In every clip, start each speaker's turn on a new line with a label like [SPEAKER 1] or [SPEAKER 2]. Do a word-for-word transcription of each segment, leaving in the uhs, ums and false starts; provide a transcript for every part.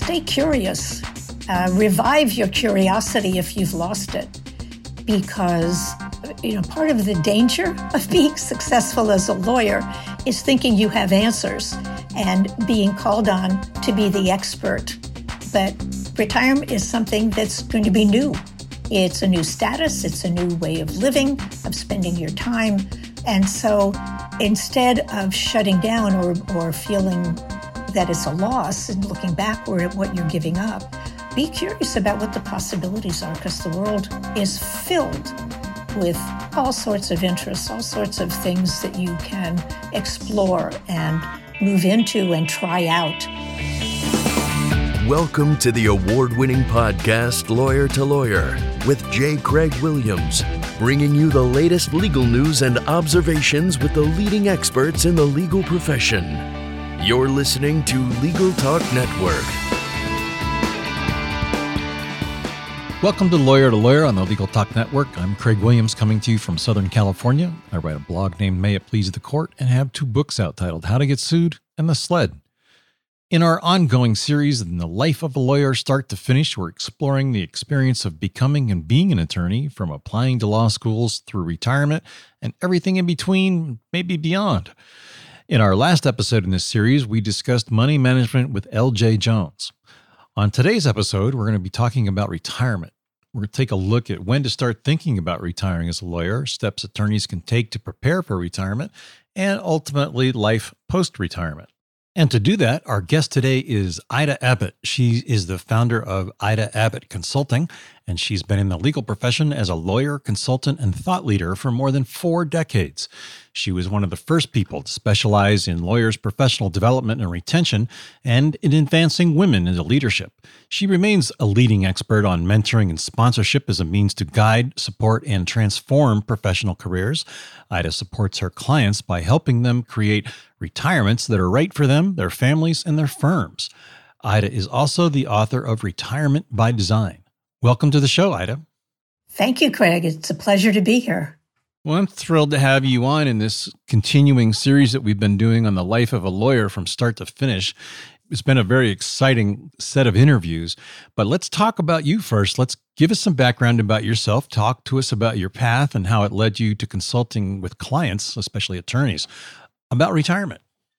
[SPEAKER 1] stay curious. Uh, revive your curiosity if you've lost it. Because, you know, part of the danger of being successful as a lawyer is thinking you have answers and being called on to be the expert. But retirement is something that's going to be new. It's a new status. It's a new way of living, of spending your time. And so instead of shutting down or, or feeling that it's a loss and looking backward at what you're giving up, be curious about what the possibilities are, because the world is filled with all sorts of interests, all sorts of things that you can explore and move into and try out.
[SPEAKER 2] Welcome to the award-winning podcast, Lawyer to Lawyer, with J. Craig Williams, bringing you the latest legal news and observations with the leading experts in the legal profession. You're listening to Legal Talk Network.
[SPEAKER 3] Welcome to Lawyer to Lawyer on the Legal Talk Network. I'm Craig Williams, coming to you from Southern California. I write a blog named May It Please the Court and have two books out titled How to Get Sued and The Sled. In our ongoing series, In the Life of a Lawyer, Start to Finish, we're exploring the experience of becoming and being an attorney, from applying to law schools through retirement and everything in between, maybe beyond. In our last episode in this series, we discussed money management with L J Jones. On today's episode, we're going to be talking about retirement. We're going to take a look at when to start thinking about retiring as a lawyer, steps attorneys can take to prepare for retirement, and ultimately life post-retirement. And to do that, our guest today is Ida Abbott. She is the founder of Ida Abbott Consulting, and she's been in the legal profession as a lawyer, consultant, and thought leader for more than four decades. She was one of the first people to specialize in lawyers' professional development and retention and in advancing women into leadership. She remains a leading expert on mentoring and sponsorship as a means to guide, support, and transform professional careers. Ida supports her clients by helping them create retirements that are right for them, their families, and their firms. Ida is also the author of Retirement by Design. Welcome to the show, Ida.
[SPEAKER 1] Thank you, Craig. It's a pleasure to be here.
[SPEAKER 3] Well, I'm thrilled to have you on in this continuing series that we've been doing on the life of a lawyer from start to finish. It's been a very exciting set of interviews, but let's talk about you first. Let's give us some background about yourself. Talk to us about your path and how it led you to consulting with clients, especially attorneys, about retirement.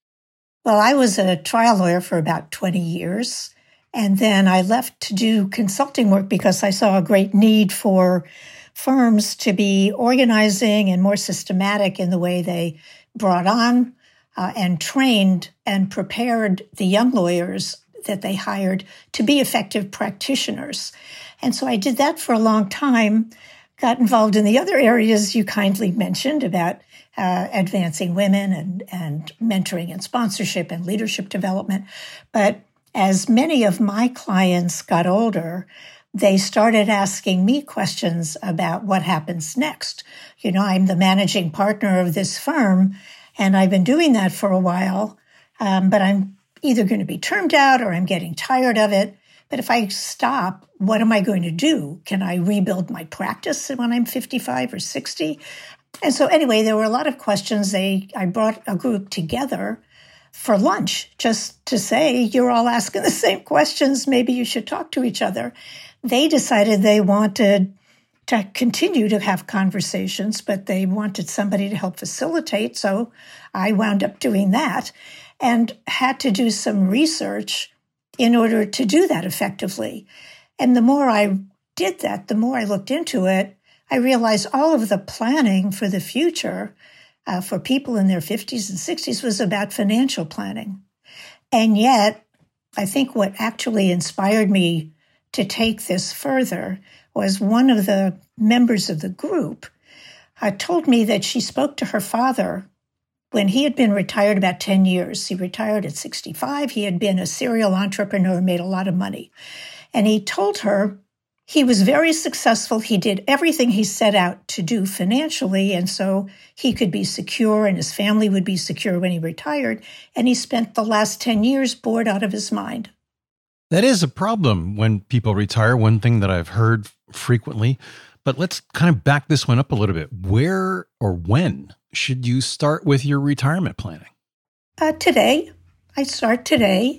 [SPEAKER 1] Well, I was a trial lawyer for about twenty years, and then I left to do consulting work because I saw a great need for firms to be organizing and more systematic in the way they brought on uh, and trained and prepared the young lawyers that they hired to be effective practitioners. And so I did that for a long time, got involved in the other areas you kindly mentioned about uh, advancing women and, and mentoring and sponsorship and leadership development. But as many of my clients got older, they started asking me questions about what happens next. You know, I'm the managing partner of this firm, and I've been doing that for a while, um, but I'm either going to be termed out or I'm getting tired of it. But if I stop, what am I going to do? Can I rebuild my practice when I'm fifty-five or sixty? And so anyway, there were a lot of questions. They, I brought a group together for lunch just to say, you're all asking the same questions. Maybe you should talk to each other. They decided they wanted to continue to have conversations, but they wanted somebody to help facilitate. So I wound up doing that and had to do some research in order to do that effectively. And the more I did that, the more I looked into it, I realized all of the planning for the future uh, for people in their fifties and sixties was about financial planning. And yet, I think what actually inspired me to take this further was one of the members of the group uh, told me that she spoke to her father when he had been retired about ten years. He retired at sixty-five. He had been a serial entrepreneur and made a lot of money. And he told her he was very successful. He did everything he set out to do financially, and so he could be secure and his family would be secure when he retired. And he spent the last ten years bored out of his mind.
[SPEAKER 3] That is a problem when people retire, one thing that I've heard frequently. But let's kind of back this one up a little bit. Where or when should you start with your retirement planning?
[SPEAKER 1] Uh, today. I start today.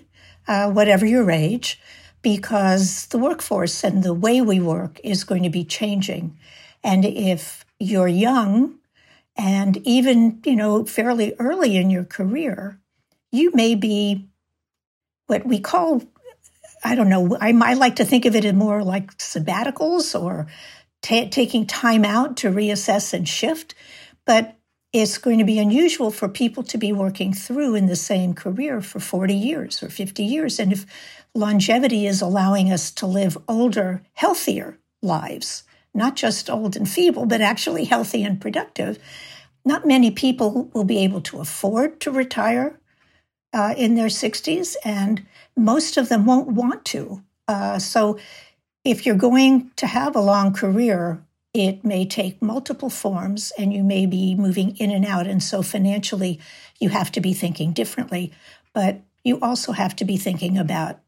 [SPEAKER 1] uh, whatever your age, because the workforce and the way we work is going to be changing. And if you're young and even, you know, fairly early in your career, you may be what we call, I don't know, I, I like to think of it as more like sabbaticals or ta- taking time out to reassess and shift. But it's going to be unusual for people to be working through in the same career for forty years or fifty years. And if longevity is allowing us to live older, healthier lives, not just old and feeble, but actually healthy and productive, not many people will be able to afford to retire uh, in their sixties, and most of them won't want to. Uh, so if you're going to have a long career, it may take multiple forms, and you may be moving in and out. And so financially, you have to be thinking differently. But you also have to be thinking about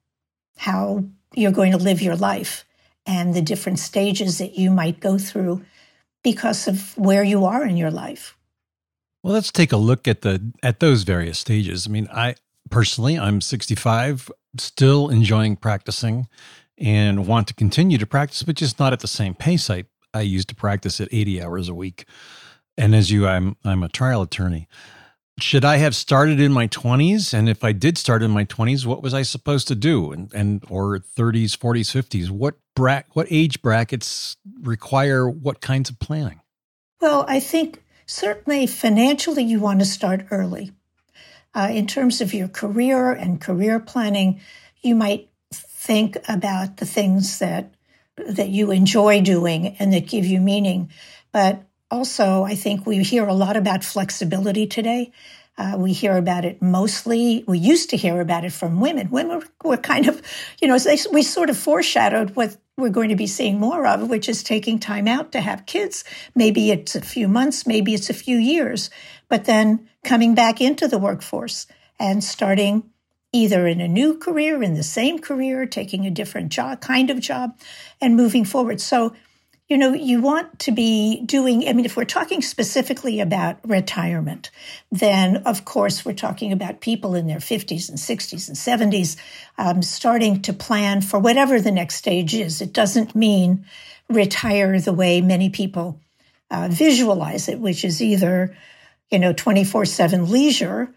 [SPEAKER 1] how you're going to live your life and the different stages that you might go through because of where you are in your life.
[SPEAKER 3] Well, let's take a look at the at those various stages. I mean, I personally, I'm sixty-five, still enjoying practicing and want to continue to practice, but just not at the same pace I I used to practice at eighty hours a week. And as you, I'm I'm a trial attorney. Should I have started in my twenties? And if I did start in my twenties, what was I supposed to do? And and or thirties, forties, fifties? What bra- what age brackets require what kinds of planning?
[SPEAKER 1] Well, I think certainly financially you want to start early. Uh, in terms of your career and career planning, you might think about the things that that you enjoy doing and that give you meaning. But also, I think we hear a lot about flexibility today. Uh, we hear about it mostly, we used to hear about it from women. Women were kind of, you know, they, we sort of foreshadowed what we're going to be seeing more of, which is taking time out to have kids. Maybe it's a few months, maybe it's a few years, but then coming back into the workforce and starting either in a new career, in the same career, taking a different job, kind of job, and moving forward. So, you know, you want to be doing, I mean, if we're talking specifically about retirement, then of course we're talking about people in their fifties and sixties and seventies, um, starting to plan for whatever the next stage is. It doesn't mean retire the way many people uh, visualize it, which is either, you know, twenty-four seven leisure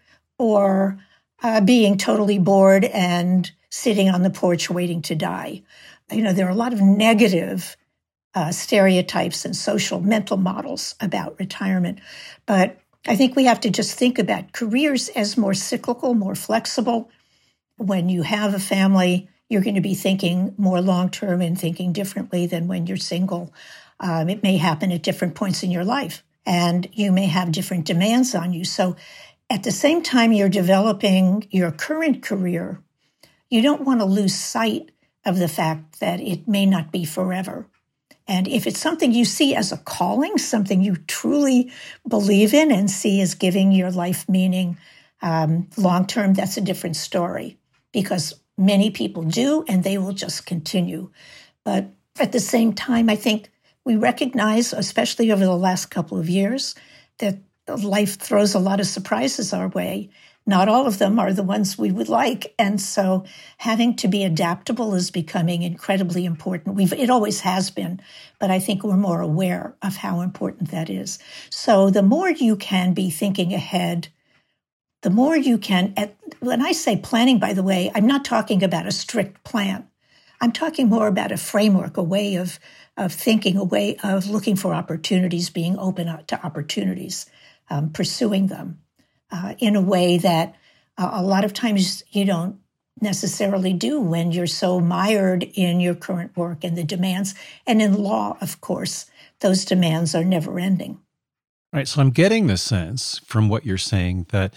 [SPEAKER 1] or Uh, being totally bored and sitting on the porch waiting to die. You know, there are a lot of negative uh, stereotypes and social mental models about retirement. But I think we have to just think about careers as more cyclical, more flexible. When you have a family, you're going to be thinking more long-term and thinking differently than when you're single. Um, it may happen at different points in your life, and you may have different demands on you. So at the same time you're developing your current career, you don't want to lose sight of the fact that it may not be forever. And if it's something you see as a calling, something you truly believe in and see as giving your life meaning um, long-term, that's a different story, because many people do, and they will just continue. But at the same time, I think we recognize, especially over the last couple of years, that life throws a lot of surprises our way. Not all of them are the ones we would like. And so having to be adaptable is becoming incredibly important. We've, it always has been, but I think we're more aware of how important that is. So the more you can be thinking ahead, the more you can, at, when I say planning, by the way, I'm not talking about a strict plan. I'm talking more about a framework, a way of, of thinking, a way of looking for opportunities, being open to opportunities. Um, pursuing them uh, in a way that uh, a lot of times you don't necessarily do when you're so mired in your current work and the demands. And in law, of course, those demands are never ending.
[SPEAKER 3] All right. So I'm getting the sense from what you're saying that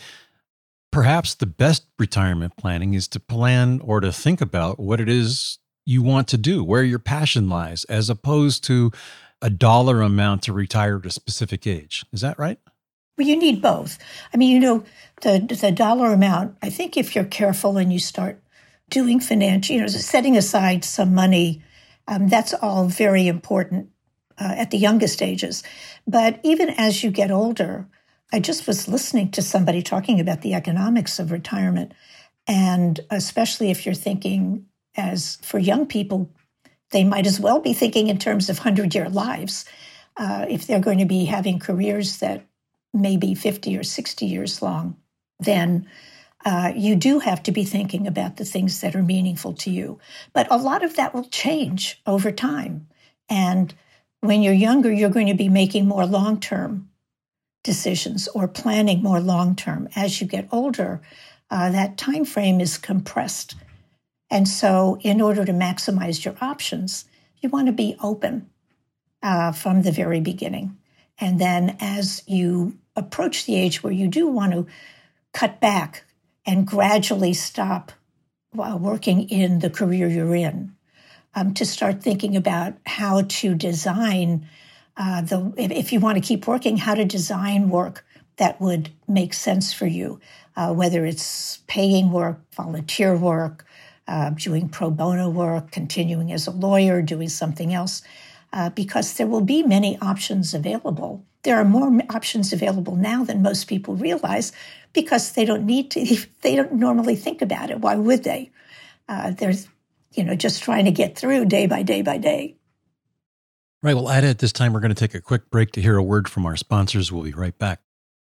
[SPEAKER 3] perhaps the best retirement planning is to plan or to think about what it is you want to do, where your passion lies, as opposed to a dollar amount to retire at a specific age. Is that right?
[SPEAKER 1] Well, you need both. I mean, you know, the the dollar amount, I think if you're careful and you start doing financial, you know, setting aside some money, um, that's all very important uh, at the youngest ages. But even as you get older, I just was listening to somebody talking about the economics of retirement. And especially if you're thinking, as for young people, they might as well be thinking in terms of hundred-year lives. Uh, if they're going to be having careers that may be fifty or sixty years long, then uh, you do have to be thinking about the things that are meaningful to you. But a lot of that will change over time. And when you're younger, you're going to be making more long-term decisions or planning more long-term. As you get older, uh, that time frame is compressed. And so in order to maximize your options, you want to be open uh, from the very beginning. And then as you approach the age where you do want to cut back and gradually stop uh, working in the career you're in, um, to start thinking about how to design uh, the, if, if you want to keep working, how to design work that would make sense for you, uh, whether it's paying work, volunteer work, uh, doing pro bono work, continuing as a lawyer, doing something else, uh, because there will be many options available. There are more options available now than most people realize because they don't need to, they don't normally think about it. Why would they? Uh, there's, you know, just trying to get through day by day by day.
[SPEAKER 3] Right. Well, Ida, at this time, we're going to take a quick break to hear a word from our sponsors. We'll be right back.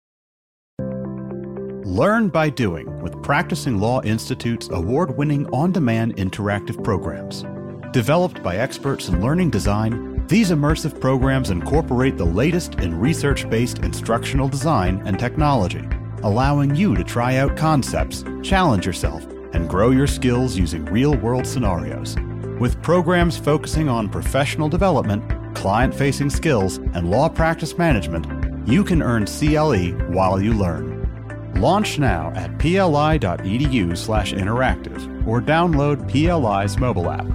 [SPEAKER 4] Learn by doing with Practicing Law Institute's award-winning on-demand interactive programs. Developed by experts in learning design, these immersive programs incorporate the latest in research-based instructional design and technology, allowing you to try out concepts, challenge yourself, and grow your skills using real-world scenarios. With programs focusing on professional development, client-facing skills, and law practice management, you can earn C L E while you learn. Launch now at pli.edu slash interactive or download P L I's mobile app.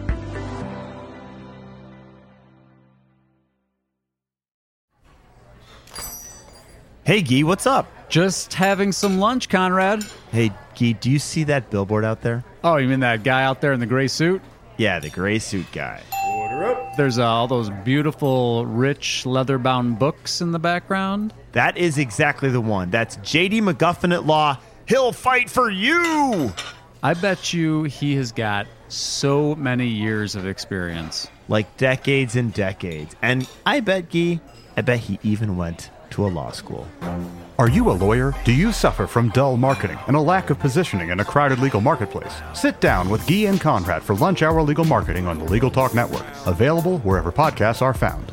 [SPEAKER 5] Hey, Guy, what's up?
[SPEAKER 6] Just having some lunch, Conrad.
[SPEAKER 5] Hey, Guy, do you see that billboard out there?
[SPEAKER 6] Oh, you mean that guy out there in the gray suit?
[SPEAKER 5] Yeah, the gray suit guy.
[SPEAKER 6] Order up. There's uh, all those beautiful, rich, leather-bound books in the background.
[SPEAKER 5] That is exactly the one. That's J D McGuffin at Law. He'll fight for you!
[SPEAKER 6] I bet you he has got so many years of experience.
[SPEAKER 5] Like decades and decades. And I bet, Guy, I bet he even went to a law school.
[SPEAKER 4] Are you a lawyer? Do you suffer from dull marketing and a lack of positioning in a crowded legal marketplace? Sit down with Guy and Conrad for Lunch Hour Legal Marketing on the Legal Talk Network. Available wherever podcasts are found.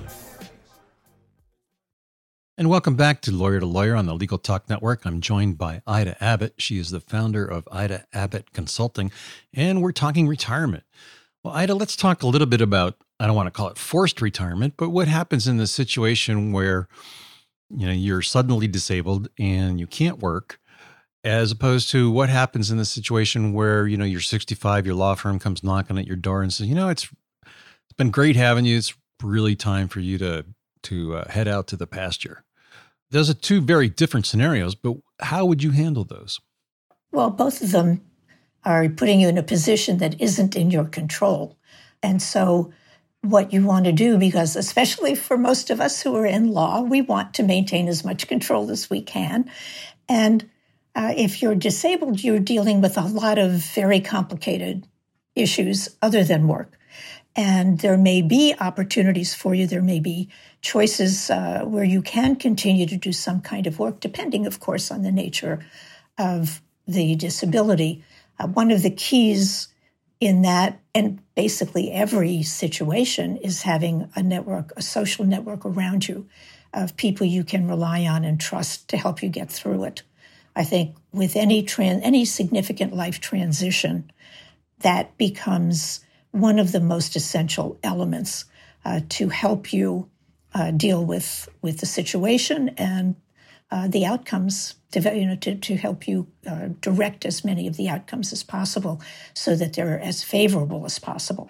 [SPEAKER 3] And welcome back to Lawyer to Lawyer on the Legal Talk Network. I'm joined by Ida Abbott. She is the founder of Ida Abbott Consulting, and we're talking retirement. Well, Ida, let's talk a little bit about, I don't want to call it forced retirement, but what happens in the situation where, you know, you're suddenly disabled and you can't work, as opposed to what happens in the situation where, you know, you're sixty-five, your law firm comes knocking at your door and says, you know, it's it's been great having you. It's really time for you to to uh, head out to the pasture. Those are two very different scenarios, but how would you handle those?
[SPEAKER 1] Well, both of them are putting you in a position that isn't in your control. And so what you want to do, because especially for most of us who are in law, we want to maintain as much control as we can. And uh, if you're disabled, you're dealing with a lot of very complicated issues other than work. And there may be opportunities for you. There may be choices uh, where you can continue to do some kind of work, depending, of course, on the nature of the disability. Uh, one of the keys in that, and basically every situation, is having a network, a social network around you of people you can rely on and trust to help you get through it. I think with any tran- any significant life transition, that becomes one of the most essential elements uh, to help you uh, deal with with the situation and uh, the outcomes, to, you know, to, to help you uh, direct as many of the outcomes as possible so that they're as favorable as possible.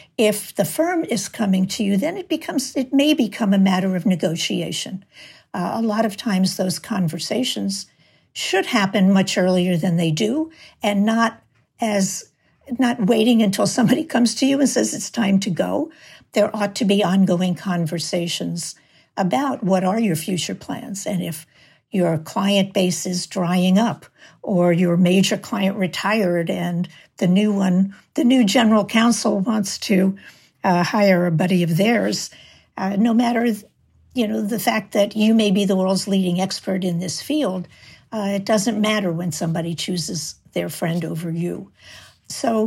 [SPEAKER 1] If the firm is coming to you, then it becomes it may become a matter of negotiation. Uh, a lot of times those conversations should happen much earlier than they do, and not as not waiting until somebody comes to you and says it's time to go. There ought to be ongoing conversations about what are your future plans. And if, your client base is drying up, or your major client retired and the new one, the new general counsel wants to uh, hire a buddy of theirs. Uh, no matter, you know, the fact that you may be the world's leading expert in this field, uh, it doesn't matter when somebody chooses their friend over you. So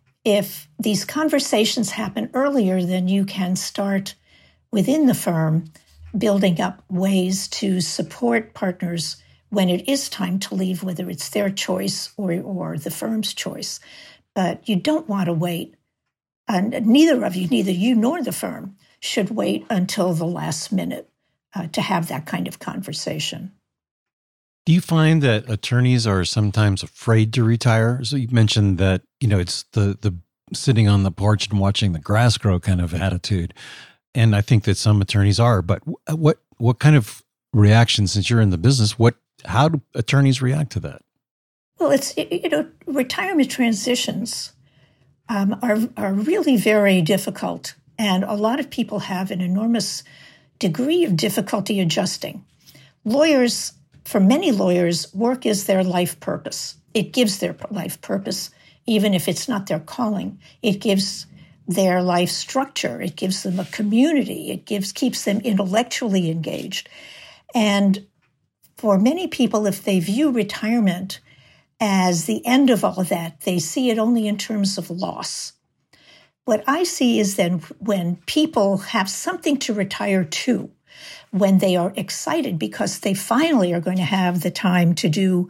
[SPEAKER 1] if these conversations happen earlier, then you can start within the firm building up ways to support partners when it is time to leave, whether it's their choice or, or the firm's choice. But you don't want to wait, and neither of you, neither you nor the firm, should wait until the last minute uh, to have that kind of conversation.
[SPEAKER 3] Do you find that attorneys are sometimes afraid to retire? So you mentioned that, you know, it's the the sitting on the porch and watching the grass grow kind of attitude. And I think that some attorneys are, but what what kind of reaction, since you're in the business, what how do attorneys react to that?
[SPEAKER 1] Well, it's, you know, retirement transitions um, are are really very difficult, and a lot of people have an enormous degree of difficulty adjusting. Lawyers, for many lawyers, work is their life purpose. It gives their life purpose, even if it's not their calling. It gives their life structure. It gives them a community. It gives keeps them intellectually engaged. And for many people, if they view retirement as the end of all of that, they see it only in terms of loss. What I see is then when people have something to retire to, when they are excited because they finally are going to have the time to do,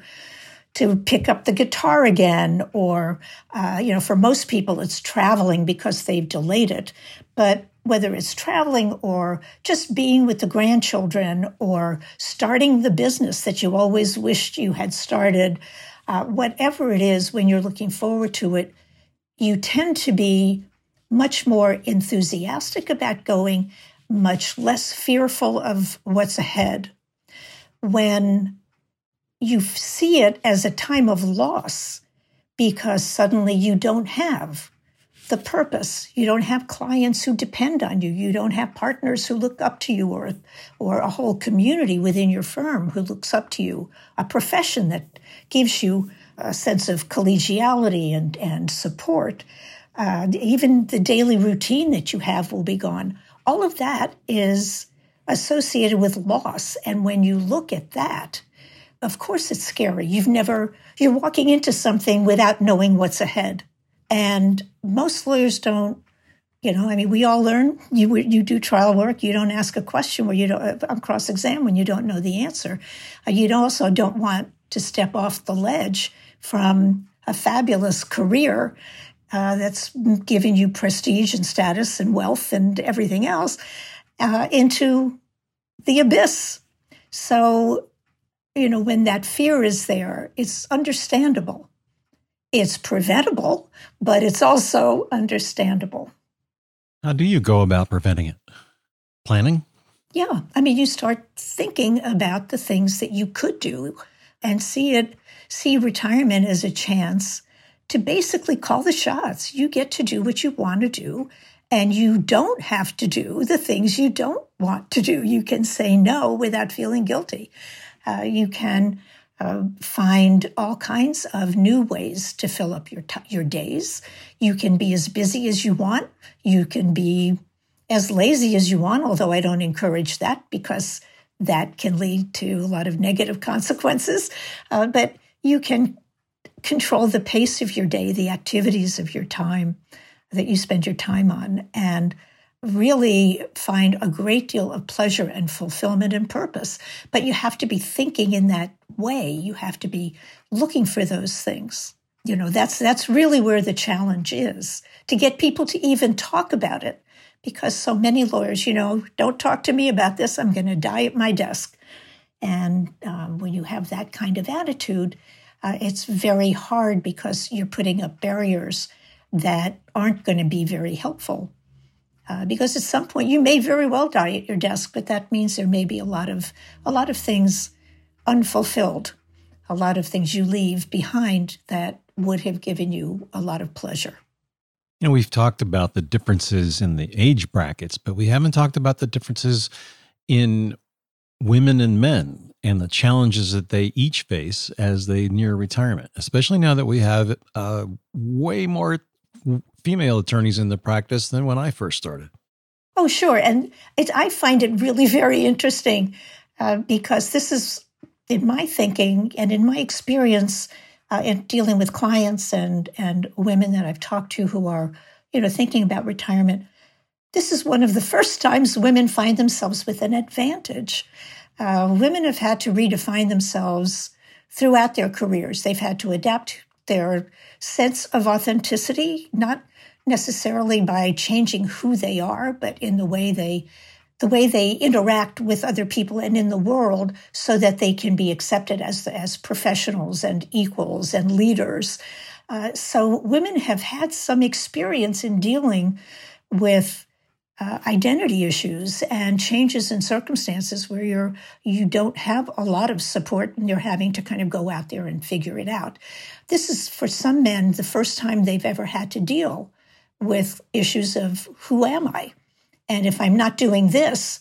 [SPEAKER 1] to pick up the guitar again, or, uh, you know, for most people it's traveling because they've delayed it. But whether it's traveling or just being with the grandchildren or starting the business that you always wished you had started, uh, whatever it is, when you're looking forward to it, you tend to be much more enthusiastic about going, much less fearful of what's ahead. When you see it as a time of loss because suddenly you don't have the purpose. You don't have clients who depend on you. You don't have partners who look up to you, or, or a whole community within your firm who looks up to you, a profession that gives you a sense of collegiality and, and support. Uh, even the daily routine that you have will be gone. All of that is associated with loss. And when you look at that, of course it's scary. You've never, you're walking into something without knowing what's ahead. And most lawyers don't, you know, I mean, we all learn, you you do trial work, you don't ask a question where you don't, on cross-exam when you don't know the answer. Uh, you also don't want to step off the ledge from a fabulous career uh, that's giving you prestige and status and wealth and everything else uh, into the abyss. So, you know, when that fear is there, it's understandable. It's preventable, but it's also understandable.
[SPEAKER 3] How do you go about preventing it? Planning?
[SPEAKER 1] Yeah. I mean, you start thinking about the things that you could do and see it, see retirement as a chance to basically call the shots. You get to do what you want to do, and you don't have to do the things you don't want to do. You can say no without feeling guilty. Uh, you can Uh, find all kinds of new ways to fill up your t- your days. You can be as busy as you want. You can be as lazy as you want, although I don't encourage that because that can lead to a lot of negative consequences. Uh, but you can control the pace of your day, the activities of your time that you spend your time on, and really find a great deal of pleasure and fulfillment and purpose. But you have to be thinking in that way. You have to be looking for those things. You know, that's that's really where the challenge is, to get people to even talk about it. Because so many lawyers, you know, don't talk to me about this, I'm going to die at my desk. And um, when you have that kind of attitude, uh, it's very hard because you're putting up barriers that aren't going to be very helpful. Uh, because at some point you may very well die at your desk, but that means there may be a lot of a lot of things unfulfilled, a lot of things you leave behind that would have given you a lot of pleasure.
[SPEAKER 3] You know, we've talked about the differences in the age brackets, but we haven't talked about the differences in women and men. and the challenges that they each face as they near retirement, especially now that we have uh, way more female attorneys in the practice than when I first started.
[SPEAKER 1] Oh, sure. And it, I find it really very interesting uh, because this is, in my thinking and in my experience uh, in dealing with clients and, and women that I've talked to who are, you know, thinking about retirement, this is one of the first times women find themselves with an advantage. Uh, women have had to redefine themselves throughout their careers. They've had to adapt their sense of authenticity, not necessarily by changing who they are, but in the way they the way they interact with other people and in the world so that they can be accepted as, as professionals and equals and leaders. Uh, so women have had some experience in dealing with uh, identity issues and changes in circumstances where you're you don't have a lot of support and you're having to kind of go out there and figure it out. This is, for some men, the first time they've ever had to deal with issues of who am I? And if I'm not doing this,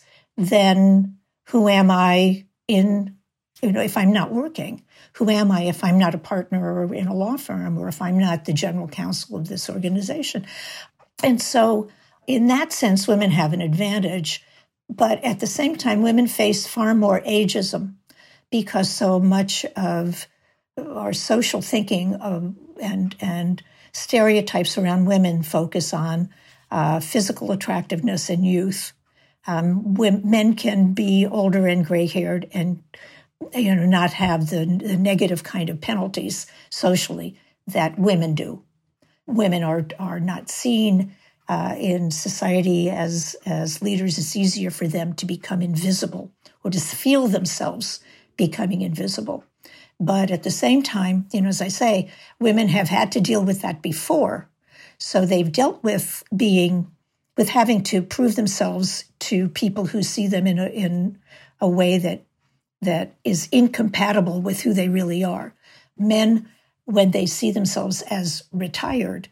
[SPEAKER 1] then who am I in, you know, if I'm not working? Who am I if I'm not a partner in a law firm or if I'm not the general counsel of this organization? And so in that sense, women have an advantage. But at the same time, women face far more ageism because so much of our social thinking of, and and stereotypes around women focus on uh, physical attractiveness and youth. Um, women, men can be older and gray-haired and, you know, not have the, the negative kind of penalties socially that women do. Women are are not seen uh, in society as as leaders. It's easier for them to become invisible or to feel themselves becoming invisible. But at the same time, you know, as I say, women have had to deal with that before. So they've dealt with being, with having to prove themselves to people who see them in a, in a way that that is incompatible with who they really are. Men, when they see themselves as retired,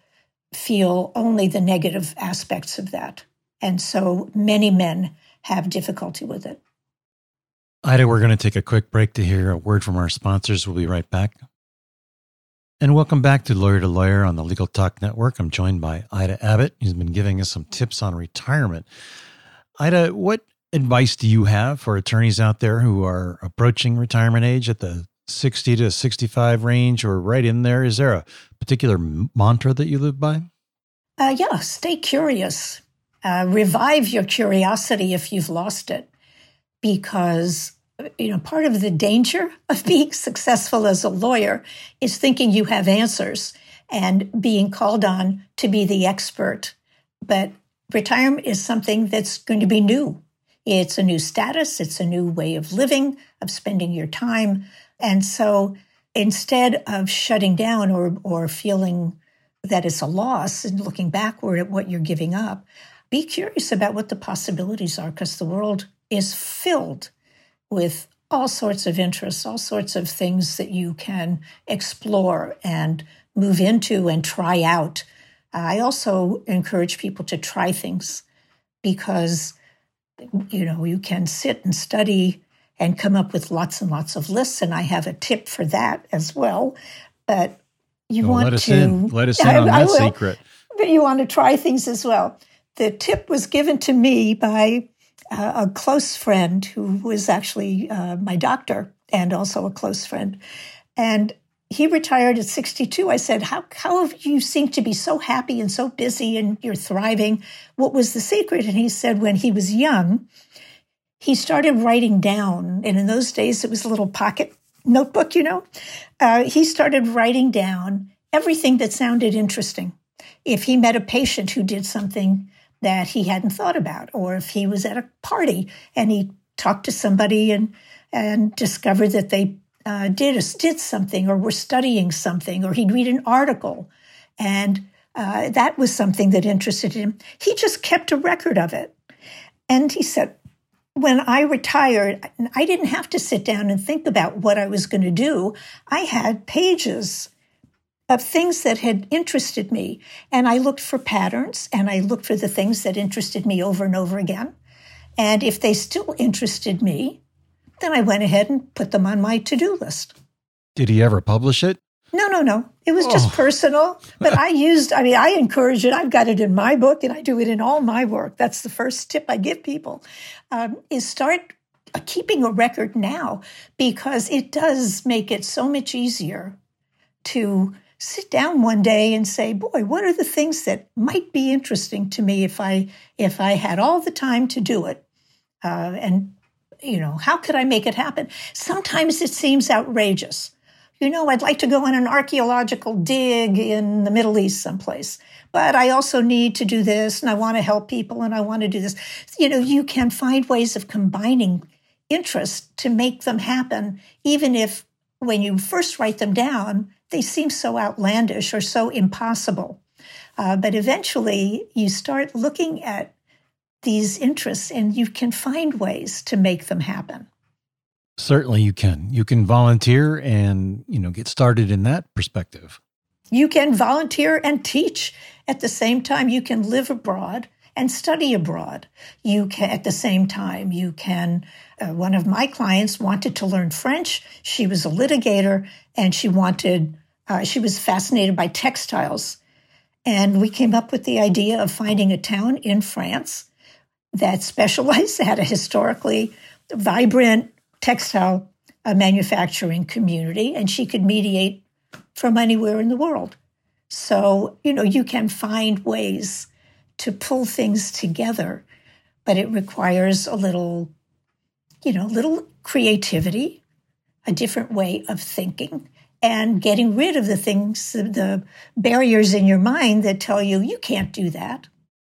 [SPEAKER 1] feel only the negative aspects of that. And so many men have difficulty with it.
[SPEAKER 3] Ida, we're going to take a quick break to hear a word from our sponsors. We'll be right back. And welcome back to Lawyer to Lawyer on the Legal Talk Network. I'm joined by Ida Abbott, who's been giving us some tips on retirement. Ida, what advice do you have for attorneys out there who are approaching retirement age at the sixty to sixty-five range or right in there? Is there a particular mantra that you live by?
[SPEAKER 1] Uh, yeah, stay curious. Uh, revive your curiosity if you've lost it. Because, you know, part of the danger of being successful as a lawyer is thinking you have answers and being called on to be the expert. But retirement is something that's going to be new. It's a new status. It's a new way of living, of spending your time. And so instead of shutting down or, or feeling that it's a loss and looking backward at what you're giving up, be curious about what the possibilities are, because the world is filled with all sorts of interests, all sorts of things that you can explore and move into and try out. I also encourage people to try things because, you know, you can sit and study and come up with lots and lots of lists, and I have a tip for that as well. But you
[SPEAKER 3] well,
[SPEAKER 1] want
[SPEAKER 3] let us
[SPEAKER 1] to...
[SPEAKER 3] in. Let us in I, on that will, secret.
[SPEAKER 1] But you want to try things as well. The tip was given to me by Uh, a close friend who was actually uh, my doctor and also a close friend. And he retired at sixty-two. I said, how, how have you seem to be so happy and so busy and you're thriving? What was the secret? And he said when he was young, he started writing down. And in those days, it was a little pocket notebook, you know. Uh, he started writing down everything that sounded interesting. If he met a patient who did something that he hadn't thought about, or if he was at a party and he talked to somebody and and discovered that they uh, did did something or were studying something, or he'd read an article and uh, that was something that interested him. He just kept a record of it. And he said, when I retired, I didn't have to sit down and think about what I was going to do. I had pages of things that had interested me. And I looked for patterns, and I looked for the things that interested me over and over again. And if they still interested me, then I went ahead and put them on my to-do list.
[SPEAKER 3] Did he ever publish it?
[SPEAKER 1] No, no, no. It was just
[SPEAKER 3] Oh.
[SPEAKER 1] personal. But I used, I mean, I encourage it. I've got it in my book and I do it in all my work. That's the first tip I give people, um, is start keeping a record now, because it does make it so much easier to sit down one day and say, boy, what are the things that might be interesting to me if I if I had all the time to do it? Uh, and, you know, how could I make it happen? Sometimes it seems outrageous. You know, I'd like to go on an archaeological dig in the Middle East someplace, but I also need to do this, and I want to help people, and I want to do this. You know, you can find ways of combining interests to make them happen, even if when you first write them down, they seem so outlandish or so impossible. Uh, but eventually, you start looking at these interests, and you can find ways to make them happen.
[SPEAKER 3] Certainly you can. You can volunteer and, you know, get started in that perspective.
[SPEAKER 1] You can volunteer and teach at the same time. You can live abroad and study abroad. You can, at the same time, you can, uh, one of my clients wanted to learn French. She was a litigator, and she wanted, uh, she was fascinated by textiles. And we came up with the idea of finding a town in France that specialized, had a historically vibrant textile uh, manufacturing community, and she could mediate from anywhere in the world. So, you know, you can find ways to pull things together, but it requires a little, you know, little creativity, a different way of thinking, and getting rid of the things, the barriers in your mind that tell you you can't do that.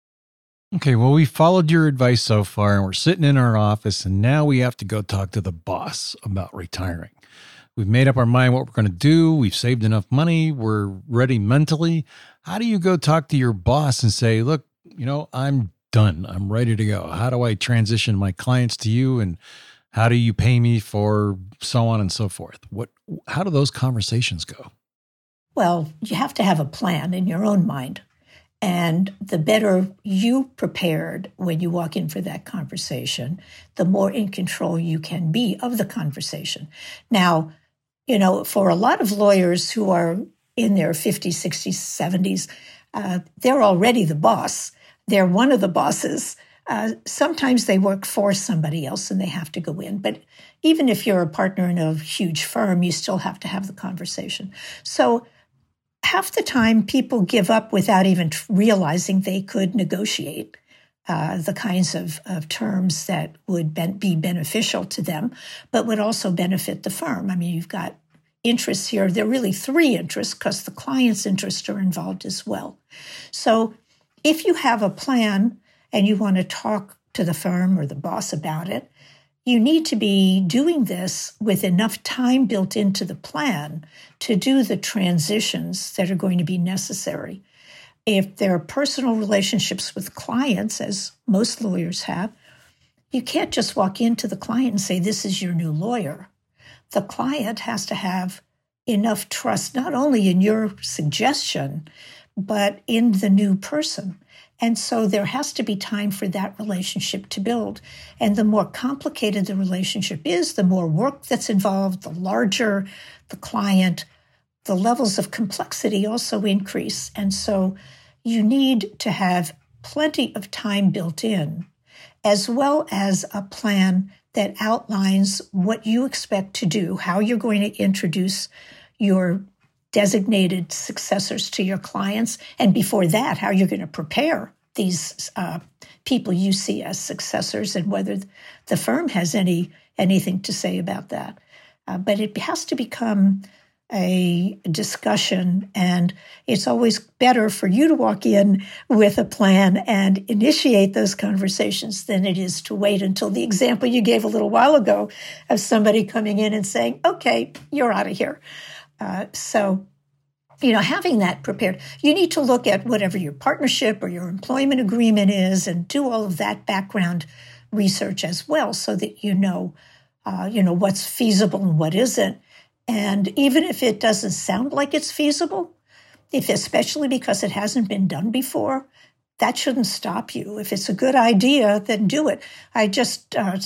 [SPEAKER 3] Okay, well, we followed your advice so far, and we're sitting in our office, and now we have to go talk to the boss about retiring. We've made up our mind what we're going to do. We've saved enough money. We're ready mentally. How do you go talk to your boss and say, look, you know, I'm done. I'm ready to go. How do I transition my clients to you, and how do you pay me for so on and so forth? What? How do those conversations go?
[SPEAKER 1] Well, you have to have a plan in your own mind. And the better you prepared when you walk in for that conversation, the more in control you can be of the conversation. Now, you know, for a lot of lawyers who are in their fifties, sixties, seventies, uh, they're already the boss. They're one of the bosses. Uh, sometimes they work for somebody else and they have to go in. But even if you're a partner in a huge firm, you still have to have the conversation. So half the time, people give up without even realizing they could negotiate uh, the kinds of, of terms that would ben- be beneficial to them, but would also benefit the firm. I mean, you've got interests here. There are really three interests because the client's interests are involved as well. So if you have a plan and you want to talk to the firm or the boss about it, you need to be doing this with enough time built into the plan to do the transitions that are going to be necessary. If there are personal relationships with clients, as most lawyers have, you can't just walk into the client and say, this is your new lawyer. The client has to have enough trust, not only in your suggestion, but in the new person. And so there has to be time for that relationship to build. And the more complicated the relationship is, the more work that's involved, the larger the client, the levels of complexity also increase. And so you need to have plenty of time built in, as well as a plan that outlines what you expect to do, how you're going to introduce your designated successors to your clients, and before that, how you're going to prepare these uh, people you see as successors, and whether the firm has any anything to say about that. Uh, but it has to become a discussion, and it's always better for you to walk in with a plan and initiate those conversations than it is to wait until the example you gave a little while ago of somebody coming in and saying, okay, you're out of here. Uh, so, you know, having that prepared, you need to look at whatever your partnership or your employment agreement is and do all of that background research as well so that you know, uh, you know, what's feasible and what isn't. And even if it doesn't sound like it's feasible, if especially because it hasn't been done before, that shouldn't stop you. If it's a good idea, then do it. I just uh,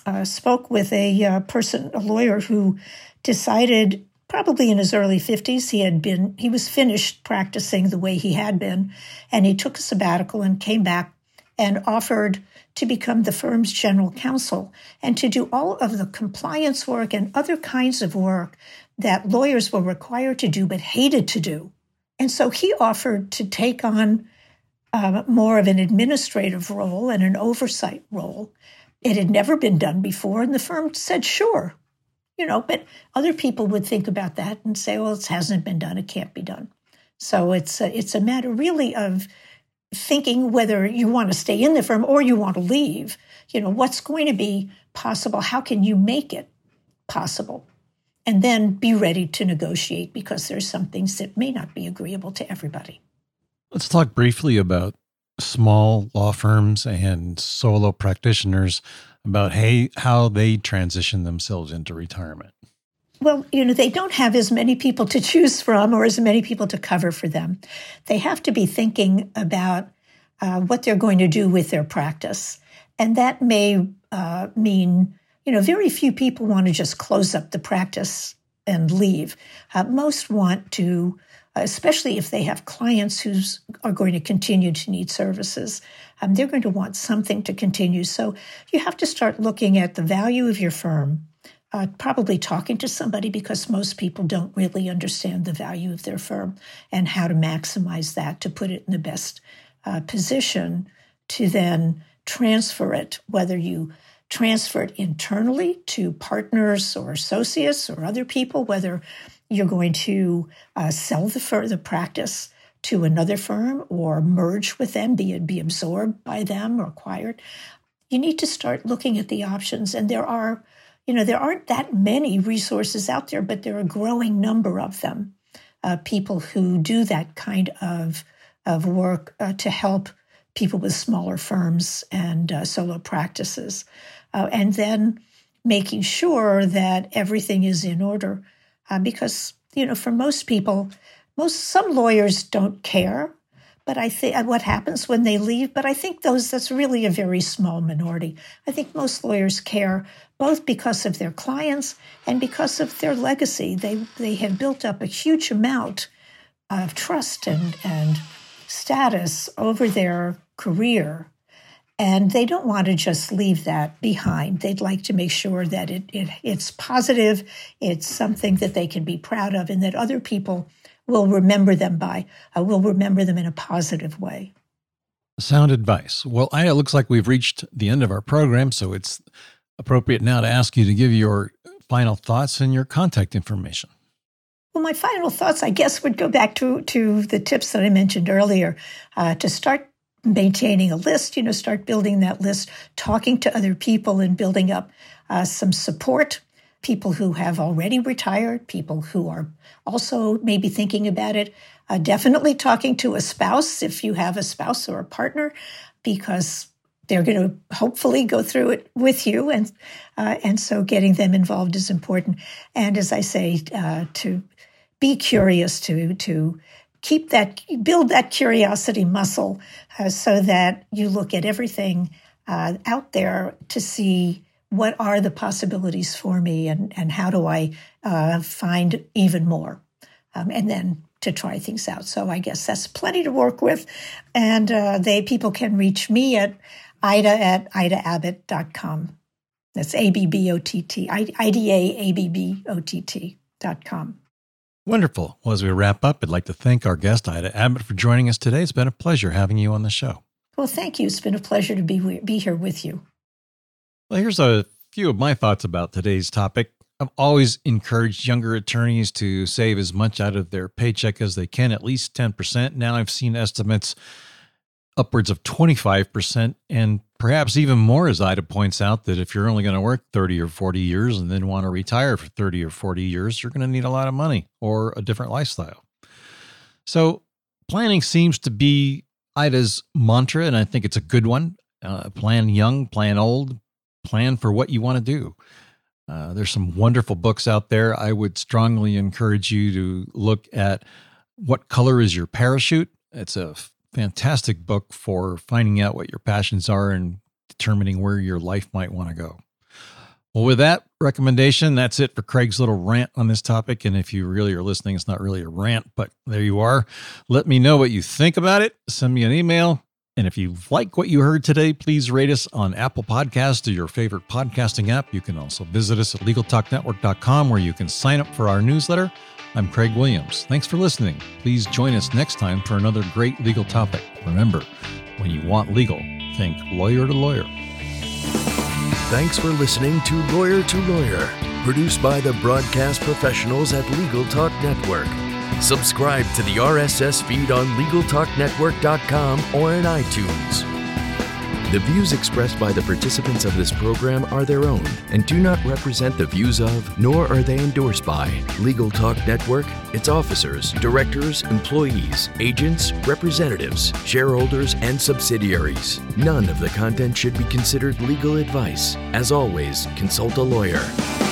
[SPEAKER 1] uh, spoke with a uh, person, a lawyer who decided, probably in his early fifties, he had been, he was finished practicing the way he had been, and he took a sabbatical and came back and offered to become the firm's general counsel and to do all of the compliance work and other kinds of work that lawyers were required to do but hated to do. And so he offered to take on uh, more of an administrative role and an oversight role. It had never been done before, and the firm said, sure. You know, but other people would think about that and say, well, it hasn't been done, it can't be done. So it's a, it's a matter really of thinking whether you want to stay in the firm or you want to leave. You know, what's going to be possible? How can you make it possible? And then be ready to negotiate, because there's some things that may not be agreeable to everybody.
[SPEAKER 3] Let's talk briefly about small law firms and solo practitioners, about hey, how they transition themselves into retirement.
[SPEAKER 1] Well, you know, they don't have as many people to choose from or as many people to cover for them. They have to be thinking about uh, what they're going to do with their practice. And that may uh, mean, you know, very few people want to just close up the practice and leave. Uh, most want to, especially if they have clients who are going to continue to need services, um, they're going to want something to continue. So you have to start looking at the value of your firm, uh, probably talking to somebody, because most people don't really understand the value of their firm and how to maximize that to put it in the best uh, position to then transfer it, whether you transfer it internally to partners or associates or other people, whether you're going to uh, sell the, fir- the practice to another firm or merge with them, be, be absorbed by them or acquired. You need to start looking at the options. And there are, you know, there aren't that many resources out there, but there are a growing number of them, uh, people who do that kind of, of work uh, to help people with smaller firms and uh, solo practices. Uh, and then making sure that everything is in order. Uh, because, you know, for most people, most some lawyers don't care, but I think what happens when they leave. But I think those that's really a very small minority. I think most lawyers care, both because of their clients and because of their legacy. They they have built up a huge amount of trust and and status over their career, and they don't want to just leave that behind. They'd like to make sure that it, it it's positive, it's something that they can be proud of, and that other people will remember them by, uh, will remember them in a positive way.
[SPEAKER 3] Sound advice. Well, Ida, it looks like we've reached the end of our program, so it's appropriate now to ask you to give your final thoughts and your contact information.
[SPEAKER 1] Well, my final thoughts, I guess, would go back to, to the tips that I mentioned earlier, uh, to start maintaining a list, you know, start building that list, talking to other people and building up uh, some support, people who have already retired, people who are also maybe thinking about it, uh, definitely talking to a spouse if you have a spouse or a partner, because they're going to hopefully go through it with you. And uh, and so getting them involved is important. And as I say, uh, to be curious, to to keep that, build that curiosity muscle uh, so that you look at everything uh, out there to see what are the possibilities for me and, and how do I uh, find even more, um, and then to try things out. So I guess that's plenty to work with. And uh, they people can reach me at Ida at ida abbott dot com. That's A B B O T T, I D A A B B O T T dot com.
[SPEAKER 3] Wonderful. Well, as we wrap up, I'd like to thank our guest, Ida Abbott, for joining us today. It's been a pleasure having you on the show.
[SPEAKER 1] Well, thank you. It's been a pleasure to be be here with you.
[SPEAKER 3] Well, here's a few of my thoughts about today's topic. I've always encouraged younger attorneys to save as much out of their paycheck as they can, at least ten percent. Now I've seen estimates upwards of twenty-five percent, and perhaps even more, as Ida points out, that if you're only going to work thirty or forty years and then want to retire for thirty or forty years, you're going to need a lot of money or a different lifestyle. So planning seems to be Ida's mantra, and I think it's a good one. Uh, plan young, plan old, plan for what you want to do. Uh, there's some wonderful books out there. I would strongly encourage you to look at What Color is Your Parachute? It's a fantastic book for finding out what your passions are and determining where your life might want to go. Well, with that recommendation, that's it for Craig's little rant on this topic. And if you really are listening, it's not really a rant, but there you are. Let me know what you think about it. Send me an email. And if you like what you heard today, please rate us on Apple Podcasts or your favorite podcasting app. You can also visit us at legal talk network dot com where you can sign up for our newsletter. I'm Craig Williams. Thanks for listening. Please join us next time for another great legal topic. Remember, when you want legal, think lawyer to lawyer.
[SPEAKER 2] Thanks for listening to Lawyer to Lawyer, produced by the broadcast professionals at Legal Talk Network. Subscribe to the R S S feed on legal talk network dot com or in iTunes. The views expressed by the participants of this program are their own and do not represent the views of, nor are they endorsed by, Legal Talk Network, its officers, directors, employees, agents, representatives, shareholders, and subsidiaries. None of the content should be considered legal advice. As always, consult a lawyer.